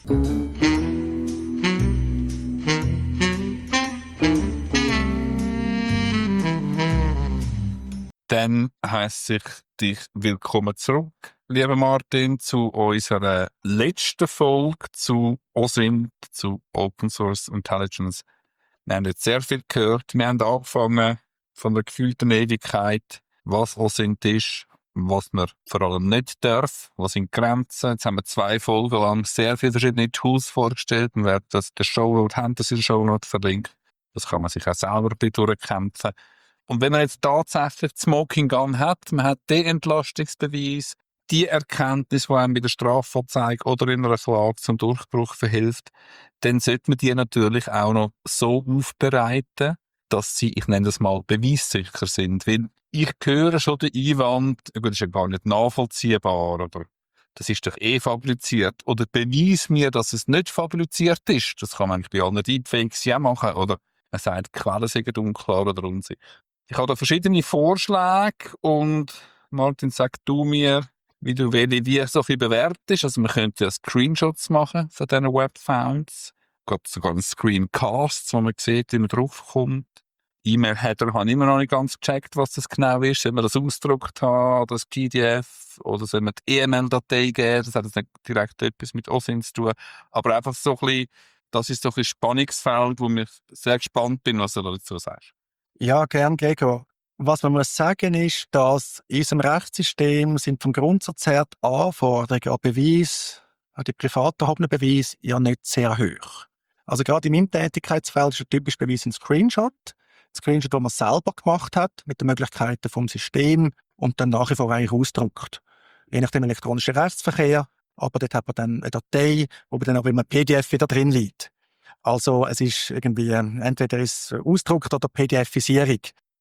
Dann heisse ich dich willkommen zurück, lieber Martin, zu unserer letzten Folge zu OSINT, zu Open Source Intelligence. Wir haben jetzt sehr viel gehört. Wir haben angefangen von der gefühlten Ewigkeit, was OSINT ist, was man vor allem nicht darf, was sind Grenzen. Jetzt haben wir 2 Folgen lang sehr viele verschiedene Tools vorgestellt. Wir werden das in der Shownote, haben das in der Shownote verlinkt. Das kann man sich auch selber ein bisschen durchkämpfen. Und wenn man jetzt tatsächlich die Smoking Gun hat, man hat den Entlastungsbeweis, die Erkenntnis, die einem bei der Strafanzeige oder in einer Klage zum Durchbruch verhilft, dann sollte man die natürlich auch noch so aufbereiten, dass sie, ich nenne das mal, beweissicher sind. Weil ich höre schon den Einwand, das ist ja gar nicht nachvollziehbar, oder das ist doch fabriziert. Oder beweis mir, dass es nicht fabriziert ist. Das kann man eigentlich bei allen Deepfakes ja machen. Oder man sagt, die Quellen sind unklar oder unsicher. Ich habe da verschiedene Vorschläge und Martin, sag du mir, wie du wie so viel bewertest. Also man könnte ja Screenshots machen von diesen Webfounds. Es gibt sogar Screencasts, wo man sieht, wie man draufkommt. E-Mail-Header habe ich immer noch nicht ganz gecheckt, was das genau ist. Soll man das ausgedruckt haben, oder das PDF, oder soll man die EML-Datei geben? Das hat jetzt nicht direkt etwas mit OSINT zu tun. Aber einfach so ein bisschen, das ist so ein Spannungsfeld, wo ich sehr gespannt bin, was du dazu sagst. Ja, gern, Gregor. Was man muss sagen ist, dass in unserem Rechtssystem sind vom Grundsatz her die Anforderungen an Beweis, an die privat erhobenen Beweis, ja nicht sehr hoch. Also gerade in meinem Tätigkeitsfeld ist ein typischer Beweis ein Screenshot. Ein Screenshot, den man selber gemacht hat, mit den Möglichkeiten vom System und dann nach wie vor eigentlich ausdruckt. Je nach dem elektronischen Rechtsverkehr, aber dort hat man dann eine Datei, wo dann auch immer PDF wieder drin liegt. Also es ist irgendwie entweder ist ausgedruckt oder PDF-Isierung.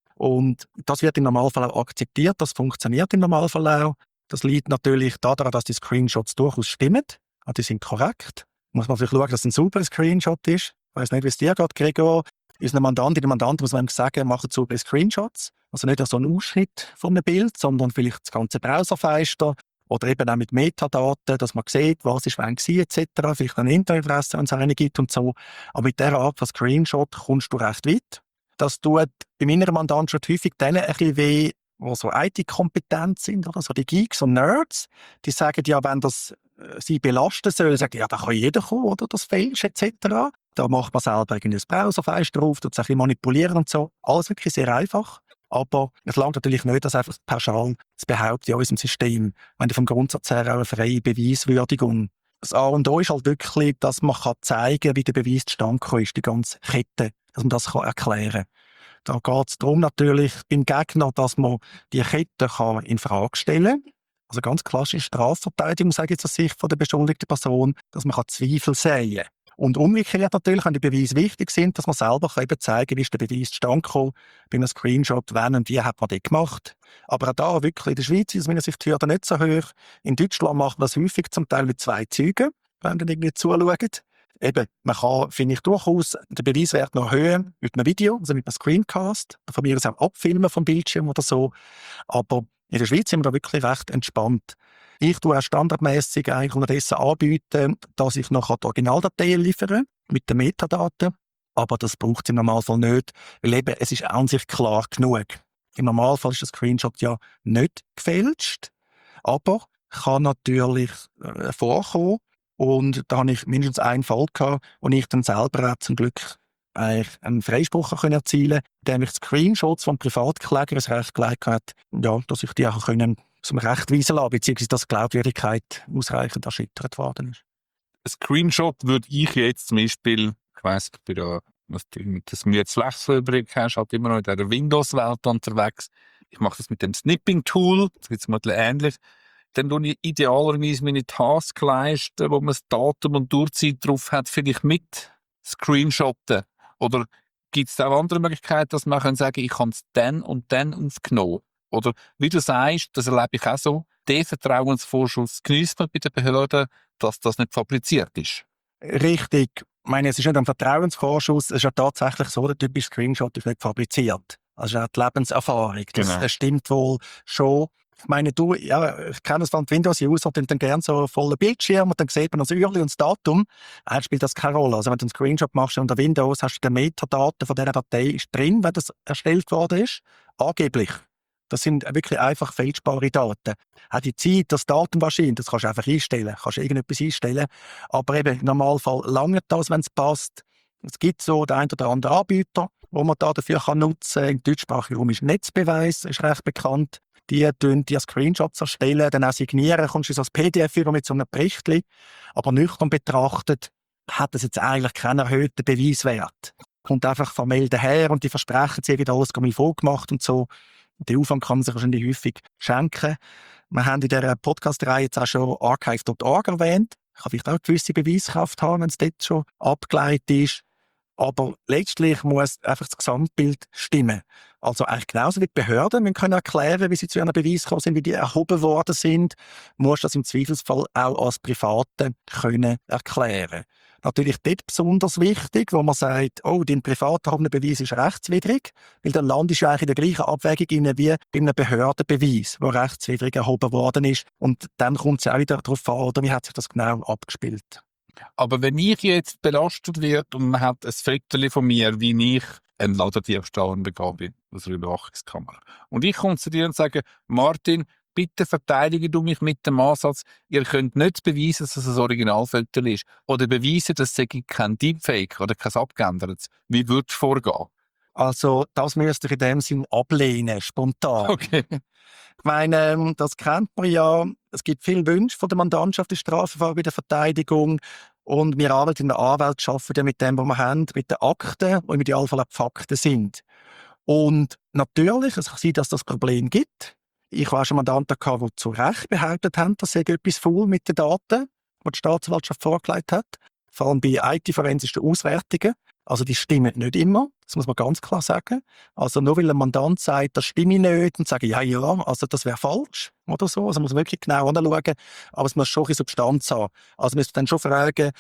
Und das wird im Normalfall auch akzeptiert, das funktioniert im Normalfall auch. Das liegt natürlich daran, dass die Screenshots durchaus stimmen. Also die sind korrekt. Muss man vielleicht schauen, dass es ein sauberer Screenshot ist. Ich weiss nicht, wie es dir geht, Gregor. Unseren Mandantinnen und Mandanten muss man ihm sagen, machen saubere Screenshots. Also nicht so einen Ausschnitt von einem Bild, sondern vielleicht das ganze Browserfenster. Oder eben auch mit Metadaten, dass man sieht, was ist wann gewesen, etc. Vielleicht eine Internetadresse, wenn es eine gibt und so. Aber mit dieser Art von Screenshot kommst du recht weit. Das tut bei meiner Mandantschaft häufig denen ein bisschen weh, die so IT-kompetent sind, oder so die Geeks und Nerds. Die sagen ja, wenn das sie belasten soll, sagen ja, da kann jeder kommen, oder das fälscht, etc. Da macht man selber ein Browserfenster drauf, tut es ein bisschen manipulieren und so. Alles wirklich sehr einfach. Aber es langt natürlich nicht, das einfach pauschal zu behaupten in unserem System. Wenn du vom Grundsatz her auch eine freie Beweiswürdigung. Das A und O ist halt wirklich, dass man zeigen kann, wie der Beweis zustande gekommen ist, die ganze Kette, dass man das erklären kann. Da geht es darum natürlich beim Gegner, dass man die Kette in Frage stellen kann. Also ganz klassisch Strafverteidigung, sage ich jetzt aus Sicht von der beschuldigten Person, dass man Zweifel säen kann. Und umgekehrt natürlich, wenn die Beweise wichtig sind, dass man selber eben zeigen kann, wie ist der Beweis zustande gekommen, bei einem Screenshot, wann und wie hat man den gemacht. Aber auch da wirklich in der Schweiz ist meiner Sicht die Hürde nicht so hoch. In Deutschland macht man das häufig zum Teil mit 2 Zeugen, wenn man irgendwie zuschaut. Eben, man kann, finde ich, durchaus den Beweiswert noch erhöhen mit einem Video, also mit einem Screencast. Von mir aus auch abfilmen vom Bildschirm oder so. Aber in der Schweiz sind wir da wirklich recht entspannt. Ich tue auch standardmäßig eigentlich unterdessen anbieten, dass ich noch die Originaldateien liefere mit den Metadaten. Aber das braucht es im Normalfall nicht, weil eben, es ist an sich klar genug. Im Normalfall ist der Screenshot ja nicht gefälscht, aber kann natürlich vorkommen. Und da habe ich mindestens einen Fall gehabt, wo ich dann selber auch zum Glück eigentlich einen Freispruch erzielen konnte, indem ich Screenshots von Privatklägern ins Recht gelegt habe, ja, dass ich die auch zum Recht weisen lassen, beziehungsweise dass die Glaubwürdigkeit ausreichend erschüttert worden ist. Ein Screenshot würde ich jetzt zum Beispiel, ich weiss, ich bin ja, dass du mir jetzt Rechtsüberblick hast, halt immer noch in dieser Windows-Welt unterwegs. Ich mache das mit dem Snipping-Tool, das ist jetzt ähnlich. Dann tue ich idealerweise meine Taskleiste, wo man das Datum und Durchzeit drauf hat, vielleicht mit Screenshotten. Oder gibt es auch andere Möglichkeiten, dass man sagen kann, ich habe es dann und dann aufgenommen? Oder wie du sagst, das erlebe ich auch so, den Vertrauensvorschuss genießt man bei den Behörden, dass das nicht fabriziert ist. Richtig. Ich meine, es ist nicht ein Vertrauensvorschuss, es ist ja tatsächlich so, der typische Screenshot ist nicht fabriziert. Also auch die Lebenserfahrung. Das stimmt wohl schon. Ich meine, ich kenne es von Windows-User, die dann gerne so vollen Bildschirm und dann sieht man das Uhrli und das Datum. Eigentlich spielt das keine Rolle. Also wenn du einen Screenshot machst unter Windows, hast du die Metadaten von dieser Datei ist drin, wenn das erstellt worden ist. Angeblich. Das sind wirklich einfach fälschbare Daten. Auch die Zeit, das Datum wahrscheinlich, das kannst du einfach einstellen. Kannst du irgendetwas einstellen. Aber eben im Normalfall lange das, wenn es passt. Es gibt so den einen oder anderen Anbieter, wo man da dafür nutzen kann. Im deutschsprachigen Raum ist Netzbeweis, ist recht bekannt. Die tun die Screenshots erstellen, dann auch signieren, kommst du so als PDF über mit so einem Berichtli. Aber nüchtern betrachtet hat das jetzt eigentlich keinen erhöhten Beweiswert. Kommt einfach formell daher und die versprechen, sie haben alles vorgemacht und so. Den Aufwand kann man sich wahrscheinlich häufig schenken. Wir haben in dieser Podcast-Reihe jetzt auch schon archive.org erwähnt. Kann vielleicht auch eine gewisse Beweiskraft haben, wenn es dort schon abgeleitet ist. Aber letztlich muss einfach das Gesamtbild stimmen. Also eigentlich genauso wie die Behörden wir können erklären, wie sie zu einem Beweis gekommen sind, wie die erhoben worden sind, muss das im Zweifelsfall auch als Private können erklären. Natürlich dort besonders wichtig, wo man sagt, oh, dein privat erhobener Beweis ist rechtswidrig, weil dann landest du eigentlich in der gleichen Abwägung rein wie bei einem Behördenbeweis, der rechtswidrig erhoben worden ist. Und dann kommt es auch wieder darauf an, oder wie hat sich das genau abgespielt. Aber wenn ich jetzt belastet werde und man hat ein Foto von mir, wie ich einen Ladendiebstahl begangen aus einer Überwachungskamera. Und ich komme zu dir und sage, Martin, bitte verteidige du mich mit dem Ansatz, ihr könnt nicht beweisen, dass es ein Originalfoto ist. Oder beweisen, dass es kein Deepfake oder kein abgeändertes. Wie würdest du vorgehen? Also das müsste ich in dem Sinn ablehnen, spontan. Okay. Ich meine, das kennt man ja. Es gibt viele Wünsche von der Mandantschaft im Strafverfahren bei der Verteidigung. Und wir Anwälte in der Anwalt arbeiten ja mit dem, was wir haben, mit den Akten, die im Idealfall auch die Fakten sind. Und natürlich, es kann sein, dass das Problem gibt. Ich habe auch schon Mandanten gehabt, die zu Recht behauptet haben, dass sie etwas faul mit den Daten, die die Staatsanwaltschaft vorgelegt hat. Vor allem bei IT-forensischen Auswertungen. Also die stimmen nicht immer, das muss man ganz klar sagen. Also nur weil ein Mandant sagt, das stimme nicht, und sagen, ja, also das wäre falsch oder so. Also muss man wirklich genau anschauen, aber es muss schon ein Substanz haben. Also man muss dann schon fragen,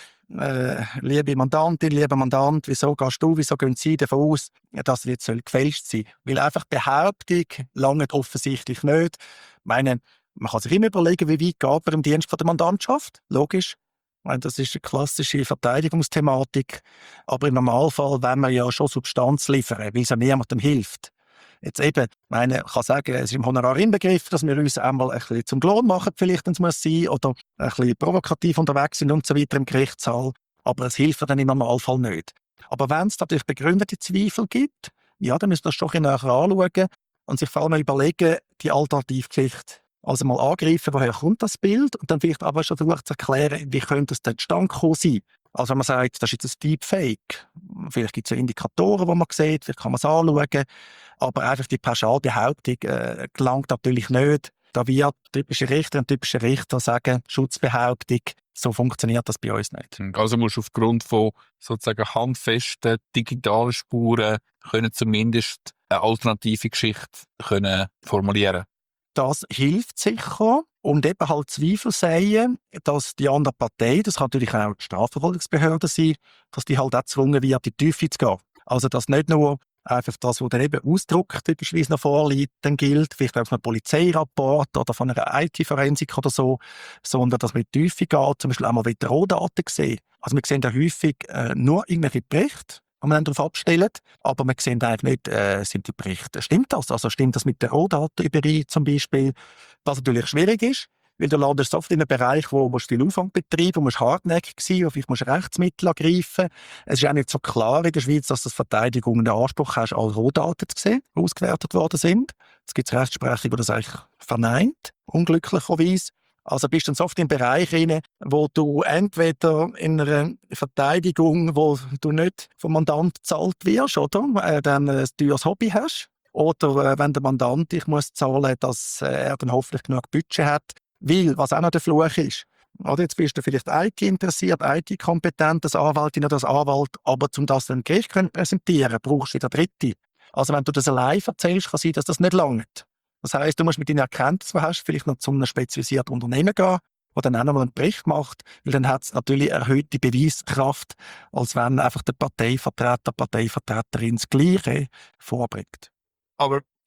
liebe Mandantin, lieber Mandant, wieso gehen Sie davon aus, dass das jetzt gefälscht sein soll? Weil einfach Behauptung langt offensichtlich nicht. Ich meine, man kann sich immer überlegen, wie weit geht man im Dienst von der Mandantschaft, logisch. Ich meine, das ist eine klassische Verteidigungsthematik. Aber im Normalfall wollen wir ja schon Substanz liefern, weil es ja niemandem hilft. Jetzt eben, ich kann sagen, es ist im Honorar inbegriffen, dass wir uns einmal ein bisschen zum Lohn machen, vielleicht, wenn es muss sein, oder ein bisschen provokativ unterwegs sind und so weiter im Gerichtssaal. Aber es hilft dann im Normalfall nicht. Aber wenn es natürlich begründete Zweifel gibt, ja, dann müssen wir das schon ein bisschen näher anschauen und sich vor allem überlegen, die Alternativgeschichte. Also mal angreifen, woher kommt das Bild und dann vielleicht aber schon versuchen zu erklären, wie könnte es denn zustande gekommen sein. Also wenn man sagt, das ist jetzt ein Deepfake, vielleicht gibt es ja Indikatoren, die man sieht, vielleicht kann man es anschauen, aber einfach die Pauschalbehauptung gelangt natürlich nicht. Da wir typische Richter und typische Richter sagen, Schutzbehauptung, so funktioniert das bei uns nicht. Also musst du aufgrund von sozusagen handfesten digitalen Spuren können zumindest eine alternative Geschichte können formulieren. Das hilft sicher und eben halt Zweifel sehen, dass die andere Partei, das kann natürlich auch die Strafverfolgungsbehörde sein, dass die halt auch gezwungen wird, in die Tiefe zu gehen. Also dass nicht nur einfach das, was dann eben Ausdruck typischerweise noch vorliegt, dann gilt, vielleicht auch von einem Polizeirapport oder von einer IT-Forensik oder so, sondern dass man in die Tiefe geht, zum Beispiel auch mal wieder Rohdaten sehen. Also wir sehen da häufig nur irgendwelche Berichte, die man dann darauf abstellt, aber wir sehen eigentlich nicht, sind die Berichte, stimmt das? Also stimmt das mit der Rohdaten überein zum Beispiel? Was natürlich schwierig ist, weil du landest oft in einem Bereich, wo du viel Aufwand betreiben, wo du hartnäckig sein, wo vielleicht musst du Rechtsmittel ergreifen. Es ist auch nicht so klar in der Schweiz, dass das Verteidigung einen Anspruch hast, alle Rohdaten zu sehen, die ausgewertet worden sind. Es gibt Rechtsprechung, die das eigentlich verneint, unglücklicherweise. Also bist du dann oft im Bereich rein, wo du entweder in einer Verteidigung, wo du nicht vom Mandant bezahlt wirst, oder? Dann ein teures Hobby hast. Oder wenn der Mandant dich muss zahlen, dass er dann hoffentlich genug Budget hat. Weil, was auch noch der Fluch ist, oder jetzt bist du vielleicht IT interessiert, IT-kompetent, als Anwältin oder als Anwalt, aber um das dann Gericht präsentieren brauchst du wieder Dritte. Also wenn du das allein erzählst, kann sein, dass das nicht langt. Das heisst, du musst mit deinen Erkenntnissen, die du hast, vielleicht noch zu einem spezialisierten Unternehmen gehen, der dann auch noch mal einen Bericht macht, weil dann hat es natürlich erhöhte Beweiskraft, als wenn einfach der Parteivertreter, Parteivertreterin das Gleiche vorbringt. Aber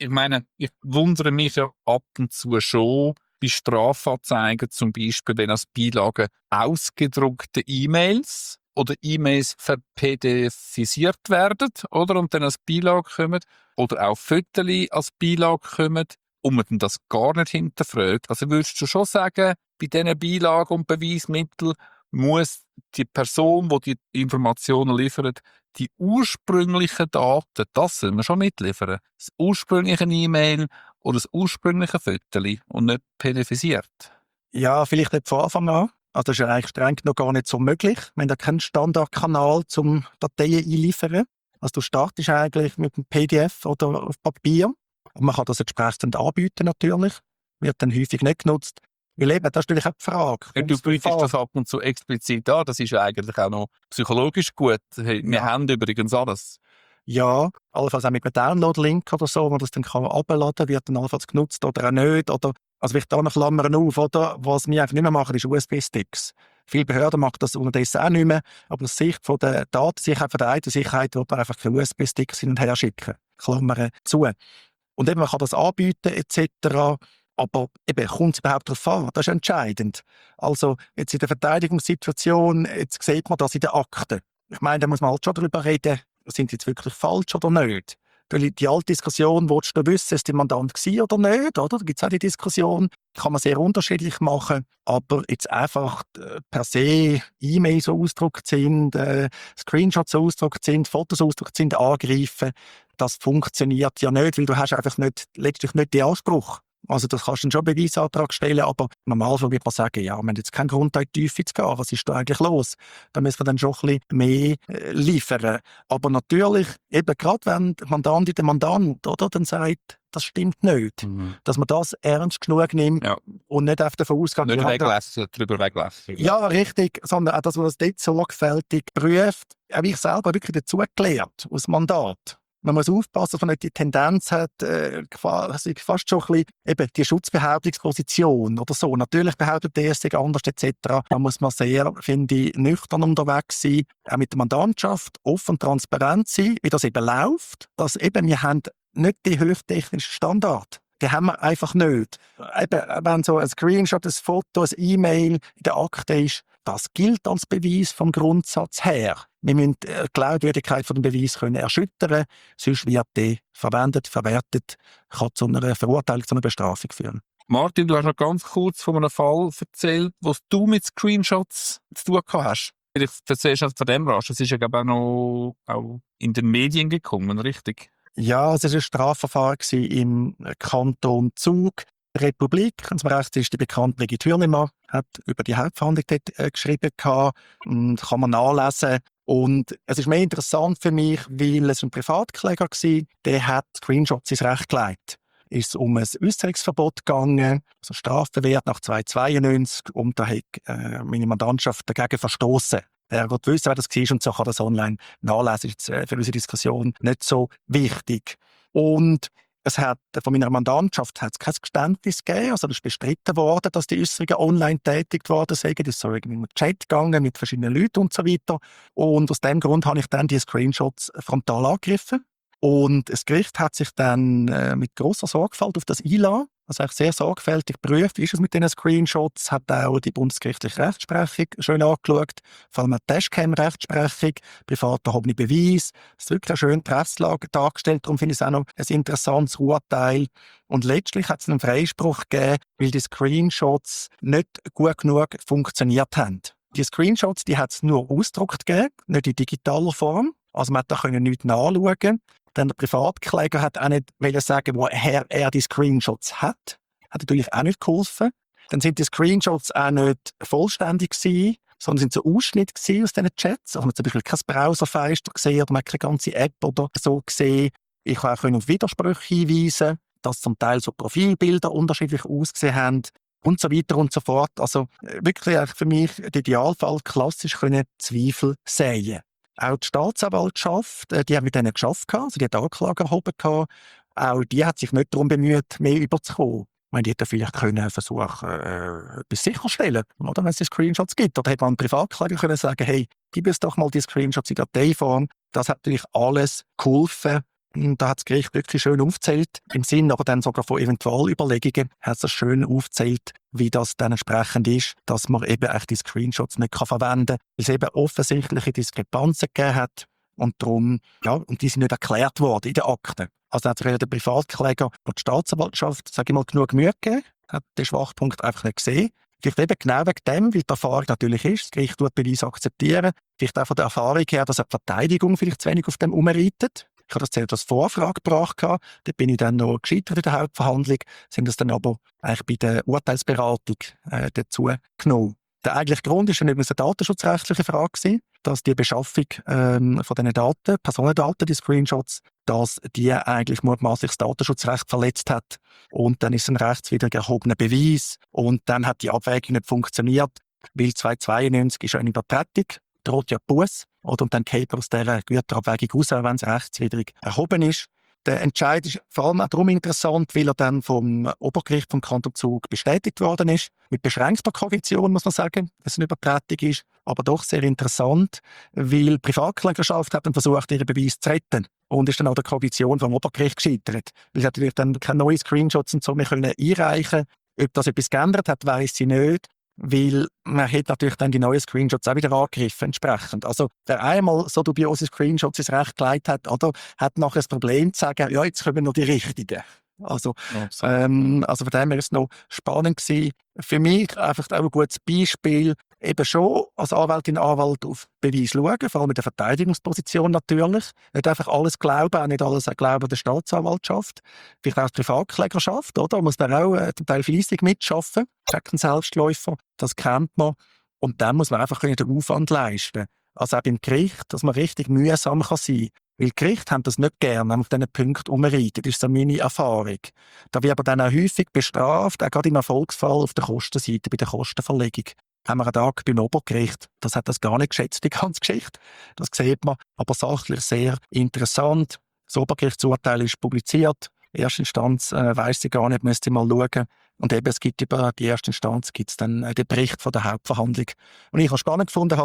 Ich meine, ich wundere mich ja ab und zu schon bei Strafanzeigen, zum Beispiel, wenn als Beilage ausgedruckte E-Mails oder E-Mails verpdfisiert werden, oder? Und dann als Beilage kommen. Oder auch Fotos als Beilage kommen und man dann das gar nicht hinterfragt. Also würdest du schon sagen, bei diesen Beilagen und Beweismitteln muss die Person, die die Informationen liefert, die ursprünglichen Daten, das soll man schon mitliefern. Das ursprüngliche E-Mail oder das ursprüngliche Foto und nicht pdfisiert. Ja, vielleicht nicht von Anfang an. Also das ist ja eigentlich streng noch gar nicht so möglich. Wir haben ja keinen Standardkanal zum Dateien einliefern. Also du startest eigentlich mit einem PDF oder auf Papier. Und man kann das entsprechend anbieten natürlich. Wird dann häufig nicht genutzt. Weil eben, das ist natürlich auch die Frage. Ja, du bietest das ab und zu explizit an. Das ist ja eigentlich auch noch psychologisch gut. Hey, wir haben übrigens alles. Ja, allenfalls auch mit einem Download-Link oder so, wo man das dann abladen kann, wird dann allenfalls genutzt oder auch nicht. Oder, also vielleicht da noch Klammern auf, oder? Was wir einfach nicht mehr machen, ist USB-Sticks. Viele Behörden machen das unterdessen auch nicht mehr, aber aus Sicht von der Datensicherheit, von der IT-Sicherheit, wird man einfach keine USB-Sticks hin und her schicken. Klammern zu. Und eben, man kann das anbieten, etc. Aber eben, kommt es überhaupt darauf an? Das ist entscheidend. Also, jetzt in der Verteidigungssituation, jetzt sieht man das in den Akten. Ich meine, da muss man halt schon darüber reden, sind sie jetzt wirklich falsch oder nicht? Weil die alte Diskussion, willst du wissen, ist der Mandant gewesen oder nicht? Oder? Da gibt es auch die Diskussion, kann man sehr unterschiedlich machen, aber jetzt einfach per se E-Mails so ausgedruckt sind, Screenshots so ausgedruckt sind, Fotos so ausgedruckt sind, angreifen, das funktioniert ja nicht, weil du hast einfach letztlich nicht den Anspruch. Also das kannst du dann schon einen Beweisantrag stellen, aber normalerweise würde man sagen, ja, wir haben jetzt keinen Grund, da in die Tiefe zu gehen. Was ist da eigentlich los? Da müssen wir dann schon ein bisschen mehr liefern. Aber natürlich, eben gerade wenn der Mandant oder, dann sagt, das stimmt nicht, dass man das ernst genug nimmt und nicht auf davon ausgeht. Nicht drüber weglassen. Ja, richtig, sondern auch, dass man das dort sorgfältig prüft. Auch ich selber wirklich dazu gelernt, aus Mandat. Man muss aufpassen, dass man nicht die Tendenz hat, quasi fast schon ein bisschen eben die Schutzbehauptungsposition oder so. Natürlich behauptet der DSG anders etc. Da muss man sehr, finde ich, nüchtern unterwegs sein, auch mit der Mandantschaft, offen und transparent sein, wie das eben läuft. Dass eben, wir haben nicht die höchtechnischen Standard. Die haben wir einfach nicht. Eben, wenn so ein Screenshot, ein Foto, ein E-Mail in der Akte ist, das gilt als Beweis vom Grundsatz her. Wir müssen die Glaubwürdigkeit von dem Beweis können erschüttern, sonst wird die verwendet, verwertet, kann zu einer Verurteilung, zu einer Bestrafung führen. Martin, du hast noch ganz kurz von einem Fall erzählt, wo du mit Screenshots zu tun gehabt hast. Ich erzählst du von dem rasch. Das ist ja, glaube ich, auch in den Medien gekommen, richtig? Ja, es war ein Strafverfahren im Kanton Zug. Die Republik, wenn es mir recht ist, die bekannte Brigitte Hürlimann, hat über die Hauptverhandlung dort geschrieben und kann man nachlesen. Und es ist mehr interessant für mich, weil es ein Privatkläger war, der hat Screenshots ins Recht gelegt. Es ist um ein Äußerungsverbot gegangen, also strafbewehrt nach 292, und da hat meine Mandantschaft dagegen verstoßen. Er will wissen, wer das war, und so kann das online nachlesen. Das ist jetzt für unsere Diskussion nicht so wichtig. Und es hat von meiner Mandantschaft kein Geständnis gegeben. Also das ist bestritten worden, dass die Äußerungen online tätigt worden sind. Das ist so irgendwie im Chat gegangen mit verschiedenen Leuten und so weiter. Und aus dem Grund habe ich dann die Screenshots frontal angegriffen. Und das Gericht hat sich dann mit grosser Sorgfalt auf das einlassen. Also eigentlich sehr sorgfältig geprüft, wie ist es mit diesen Screenshots, hat auch die bundesgerichtliche Rechtsprechung schön angeschaut, vor allem die Dashcam-Rechtsprechung, privat erhobene Beweis. Es ist wirklich eine schöne Rechtslage dargestellt, darum finde ich es auch noch ein interessantes Urteil. Und letztlich hat es einen Freispruch gegeben, weil die Screenshots nicht gut genug funktioniert haben. Die Screenshots, die hat es nur ausgedruckt gegeben, nicht in digitaler Form. Also man konnte da nichts nachschauen. Dann der Privatkläger hat auch nicht sagen, woher er die Screenshots hat. Hat natürlich auch nicht geholfen. Dann sind die Screenshots auch nicht vollständig gewesen, sondern sind so Ausschnitte aus diesen Chats. Also man hat zum Beispiel kein Browserfenster gesehen oder man hat keine ganze App oder so gesehen. Ich konnte auch auf Widersprüche hinweisen, dass zum Teil so Profilbilder unterschiedlich ausgesehen haben und so weiter und so fort. Also wirklich für mich der Idealfall, klassisch können Zweifel säen. Auch die Staatsanwaltschaft, die hat mit denen geschafft, also die hat Anklage erhoben. Auch die hat sich nicht darum bemüht, mehr überzukommen. Ich meine, die hätte vielleicht versuchen, etwas sicherstellen, oder, wenn es die Screenshots gibt. Oder hätte man einen Privatkläger können sagen, hey, gib uns doch mal die Screenshots in Dateiform. Das hat natürlich alles geholfen. Und da hat das Gericht wirklich schön aufgezählt, im Sinn aber dann sogar von Eventualüberlegungen, hat es schön aufgezählt, wie das dann entsprechend ist, dass man eben echt die Screenshots nicht verwenden kann, weil es eben offensichtliche Diskrepanzen gegeben hat. Und darum, und die sind nicht erklärt worden in den Akten. Also hat sich der Privatkläger und die Staatsanwaltschaft, sage ich mal, genug Mühe gegeben, hat den Schwachpunkt einfach nicht gesehen. Vielleicht eben genau wegen dem, weil die Erfahrung natürlich ist, das Gericht tut Beweise akzeptieren. Vielleicht auch von der Erfahrung her, dass die Verteidigung vielleicht zu wenig auf dem umreitet. Ich habe das zuerst als Vorfrage gebracht. Da bin ich dann noch gescheitert in der Hauptverhandlung, sind das dann aber eigentlich bei der Urteilsberatung dazu genommen. Der eigentliche Grund war übrigens eine datenschutzrechtliche Frage gewesen, dass die Beschaffung von diesen Daten, Personendaten, die Screenshots, dass die eigentlich mutmaßlich das Datenschutzrecht verletzt hat. Und dann ist es ein rechtswidrig erhobener Beweis. Und dann hat die Abwägung nicht funktioniert, weil 292 ist eine Übertretung, droht ja Buß. Und dann geht aus dieser Güterabwägung raus, wenn es rechtswidrig erhoben ist. Der Entscheid ist vor allem auch darum interessant, weil er dann vom Obergericht vom Kanton Zug bestätigt worden ist. Mit beschränkter Kognition, muss man sagen, dass es eine Übertretung ist. Aber doch sehr interessant, weil die Privatklägerschaft hat dann versucht, ihren Beweis zu retten. Und ist dann auch der Kognition vom Obergericht gescheitert. Weil sie natürlich dann keine neuen Screenshots und so mehr einreichen können. Ob das etwas geändert hat, weiss sie nicht. Weil man hat natürlich dann die neuen Screenshots auch wieder angegriffen, entsprechend. Also, wer einmal so dubiose Screenshots ins Recht gelegt hat, oder, hat nachher das Problem zu sagen, ja, jetzt kommen noch die richtigen. Also von dem her war es noch spannend gewesen. Für mich einfach auch ein gutes Beispiel, eben schon als Anwältin, Anwalt auf Beweis schauen, vor allem in der Verteidigungsposition natürlich. Nicht einfach alles glauben, auch nicht alles glauben der Staatsanwaltschaft. Vielleicht auch die Privatklägerschaft, oder? Da muss man auch zum Teil fleissig mitschaffen. Das ist ein Selbstläufer, das kennt man. Und dann muss man einfach den Aufwand leisten. Also auch beim Gericht, dass man richtig mühsam kann sein kann. Weil die Gerichte haben das nicht gerne, auf diesen Punkten umreiten. Das ist so meine Erfahrung. Da wird aber dann auch häufig bestraft, auch gerade im Erfolgsfall auf der Kostenseite, bei der Kostenverlegung. Haben wir einen Tag beim Obergericht. Das hat das gar nicht geschätzt, die ganze Geschichte. Das sieht man. Aber sachlich sehr interessant. Das Obergerichtsurteil ist publiziert. Erste Instanz weiss sie gar nicht, müsste mal schauen. Und eben, es gibt über die erste Instanz gibt's dann den Bericht von der Hauptverhandlung. Und ich habe spannend gefunden,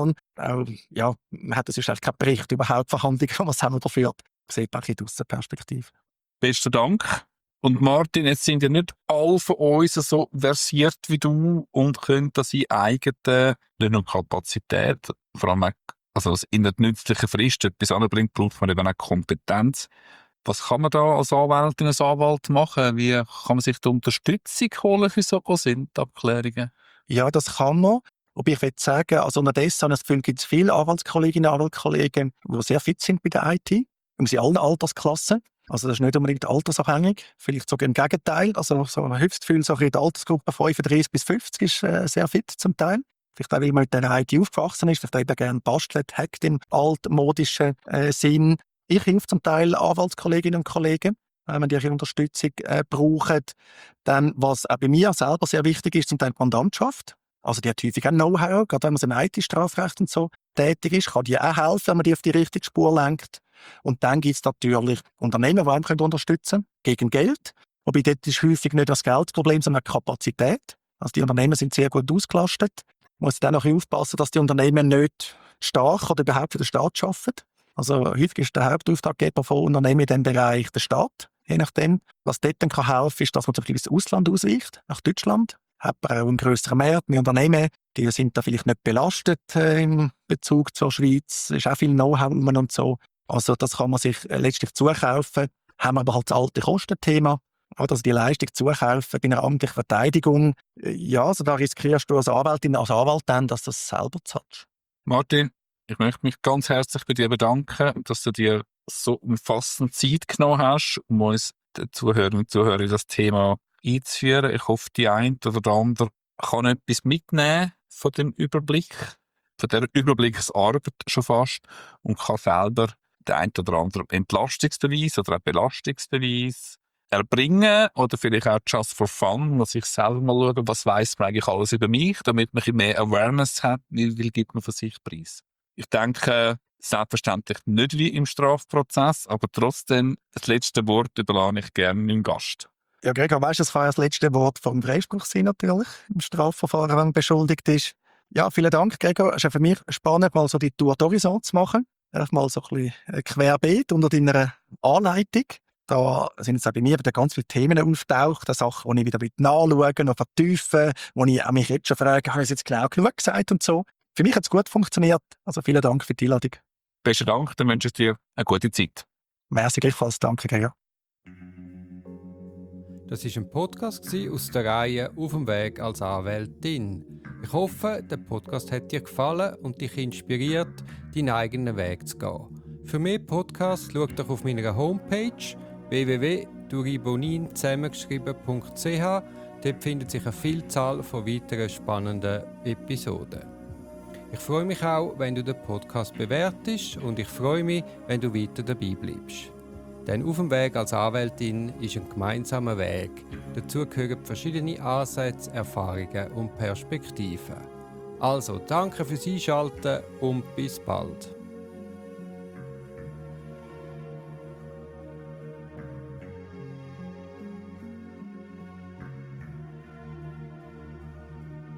man hat sonst eigentlich keinen Bericht über Hauptverhandlungen, was haben wir dafür. Das sieht man aus der Perspektive. Besten Dank. Und Martin, jetzt sind ja nicht alle von uns so versiert wie du und können das in eigenen, nicht nur Kapazität, vor allem auch, in der nützlichen Frist etwas anbringt, braucht man eben auch Kompetenz. Was kann man da als Anwältin, als Anwalt machen? Wie kann man sich die Unterstützung holen für so Abklärungen? Ja, das kann man. Aber ich würde sagen, also unterdessen habe ich das Gefühl, gibt es viele Anwaltskolleginnen und Anwaltskollegen, die sehr fit sind bei der IT. Und in allen Altersklassen. Also das ist nicht unbedingt altersabhängig. Vielleicht sogar im Gegenteil. Also so ein Hilfsgefühl, so in der Altersgruppe 35 bis 50 ist sehr fit zum Teil. Vielleicht auch, weil man mit der IT aufgewachsen ist. Vielleicht auch gerne bastelt, hackt im altmodischen Sinn. Ich helfe zum Teil Anwaltskolleginnen und Kollegen, wenn die ihre Unterstützung brauchen. Dann, was auch bei mir selber sehr wichtig ist, zum Teil die Mandantschaft. Also die hat häufig auch Know-how, gerade wenn man im IT-Strafrecht und so tätig ist, kann die auch helfen, wenn man die auf die richtige Spur lenkt. Und dann gibt es natürlich Unternehmen, die einem unterstützen können, gegen Geld. Wobei dort ist häufig nicht das Geldproblem, sondern die Kapazität. Also die Unternehmen sind sehr gut ausgelastet. Man muss dann auch aufpassen, dass die Unternehmen nicht stark oder überhaupt für den Staat arbeiten. Also häufig ist der Hauptauftraggeber von Unternehmen in diesem Bereich der Staat. Je nachdem, was dort dann helfen kann, ist, dass man zum Beispiel ins Ausland ausweicht, nach Deutschland. Hat man auch einen grösseren Markt, mehr Unternehmen, die sind da vielleicht nicht belastet im Bezug zur Schweiz. Es ist auch viel Know-how und so. Also das kann man sich letztlich zukaufen. Haben wir aber halt das alte Kostenthema. Also die Leistung zukaufen bei einer amtlichen Verteidigung. Ja, also da riskierst du als Anwältin, als Anwalt dann, dass du das selber zahlst. Martin, ich möchte mich ganz herzlich bei dir bedanken, dass du dir so umfassend Zeit genommen hast, um uns den Zuhörern und Zuhörern das Thema einzuführen. Ich hoffe, die eine oder der andere kann etwas mitnehmen von dem Überblick, von dieser Überblicksarbeit schon fast, und kann selber den einen oder anderen Entlastungsbeweis oder auch Belastungsbeweis erbringen oder vielleicht auch just for fun, muss ich selber mal schauen, was weiss man eigentlich alles über mich, damit man ein bisschen mehr Awareness hat, wie viel gibt man von sich preis. Ich denke, selbstverständlich nicht wie im Strafprozess, aber trotzdem, das letzte Wort überlasse ich gerne dem Gast. Ja, Gregor, weißt du, das kann ja das letzte Wort vom Freispruch sein, natürlich, im Strafverfahren, wenn man beschuldigt ist. Ja, vielen Dank, Gregor. Es ist ja für mich spannend, mal so die Tour d'Horizon zu machen. Einfach mal so ein bisschen querbeet unter deiner Anleitung. Da sind jetzt auch bei mir wieder ganz viele Themen auftaucht, Sachen, die ich wieder nachschauen, noch vertiefen, wo ich auch mich jetzt schon frage, habe ich es jetzt genau genug gesagt und so. Für mich hat es gut funktioniert. Also vielen Dank für die Einladung. Besten Dank, dann wünsche ich dir eine gute Zeit. Merci gleichfalls. Danke, Gregor. Das war ein Podcast aus der Reihe «Auf dem Weg als Anwältin». Ich hoffe, der Podcast hat dir gefallen und dich inspiriert, deinen eigenen Weg zu gehen. Für mehr Podcasts schau doch auf meiner Homepage www.duribonin zusammengeschrieben.ch. Dort findet sich eine Vielzahl von weiteren spannenden Episoden. Ich freue mich auch, wenn du den Podcast bewertest und ich freue mich, wenn du weiter dabei bleibst. Denn auf dem Weg als Anwältin ist ein gemeinsamer Weg. Dazu gehören verschiedene Ansätze, Erfahrungen und Perspektiven. Also, danke fürs Einschalten und bis bald.